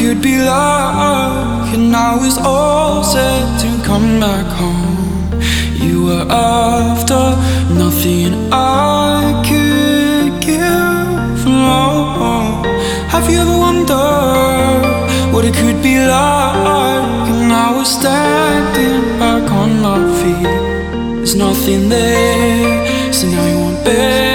could be like, and I was all set to come back home. You were after nothing I could give. No. Have you ever wondered what it could be like? And I was standing back on my feet. There's nothing there, so now you want better.